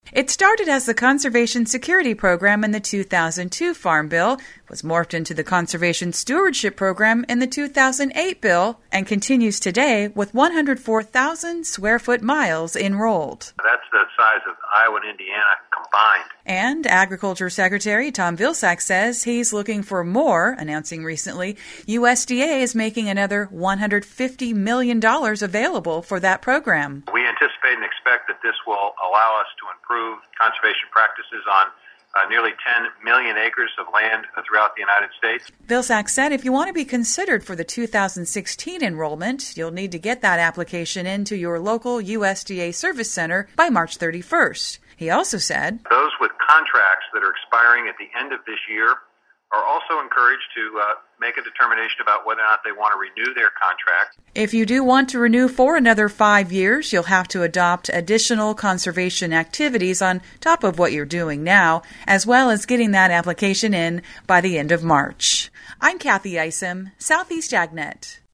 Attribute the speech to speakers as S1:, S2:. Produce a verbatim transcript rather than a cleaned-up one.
S1: It started as the Conservation Security Program in the two thousand two Farm Bill, was morphed into the Conservation Stewardship Program in the two thousand eight bill, and continues today with one hundred four thousand square foot miles enrolled.
S2: That's the size of Iowa and Indiana combined.
S1: And Agriculture Secretary Tom Vilsack says he's looking for more, announcing recently U S D A is making another one hundred fifty million dollars available for that program.
S2: We anticipate and expect that this will allow us to improve conservation practices on Uh, nearly ten million acres of land throughout the United States.
S1: Vilsack said if you want to be considered for the two thousand sixteen enrollment, you'll need to get that application into your local U S D A service center by March thirty-first. He also said,
S2: those with contracts that are expiring at the end of this year are also encouraged to uh, make a determination about whether or not they want to renew their contract.
S1: If you do want to renew for another five years, you'll have to adopt additional conservation activities on top of what you're doing now, as well as getting that application in by the end of March. I'm Kathy Isom, Southeast AgNet.